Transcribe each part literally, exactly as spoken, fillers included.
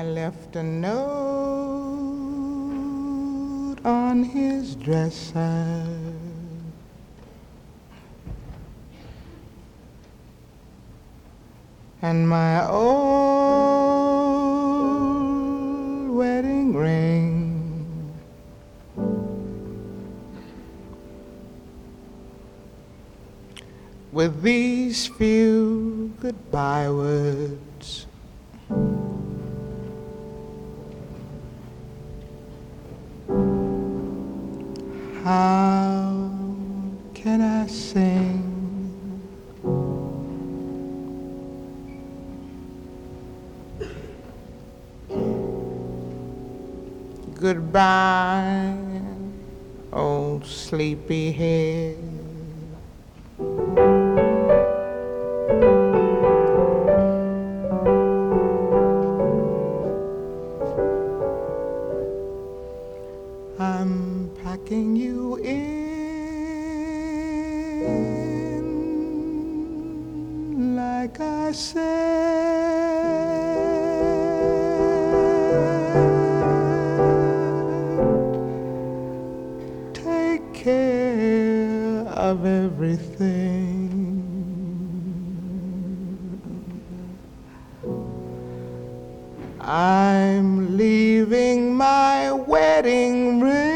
left a note on his dresser. And my old wedding ring with these few goodbye words. How can I sing goodbye, old sleepy head? I'm packing you in like I said. Take care of everything. I'm leaving my wedding ring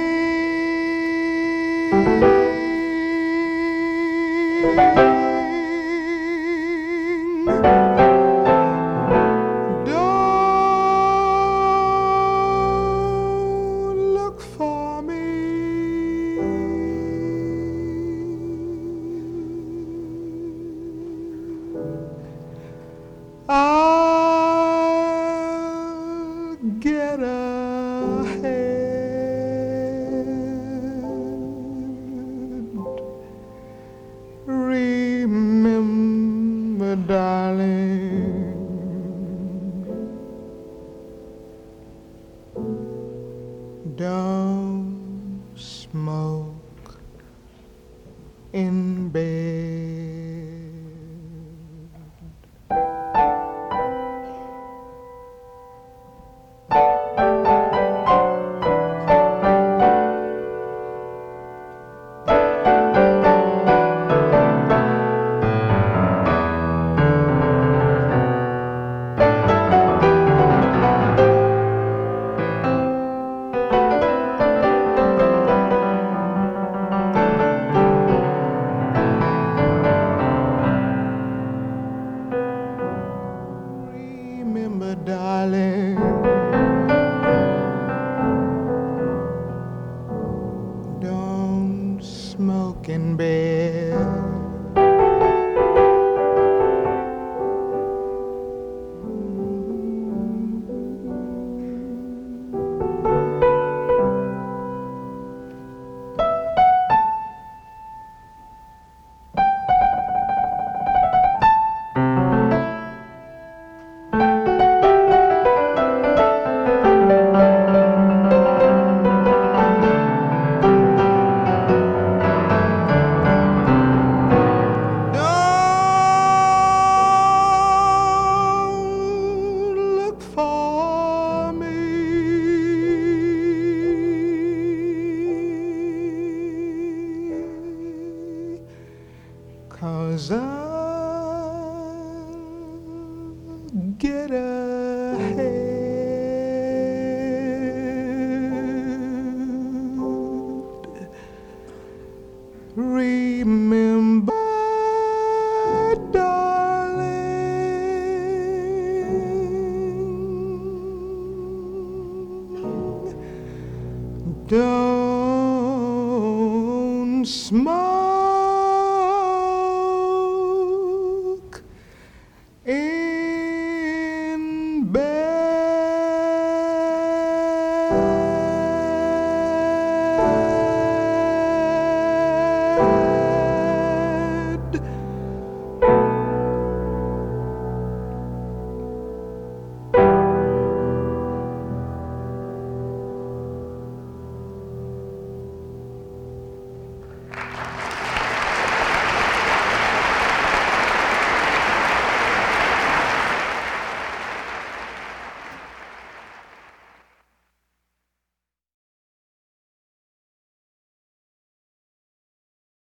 don't look for me. I'll get ahead. Remember, darling, don't smoke in bed. Remember, darling, don't smoke in bed. Cause I'll get ahead. Remember, darling, don't smoke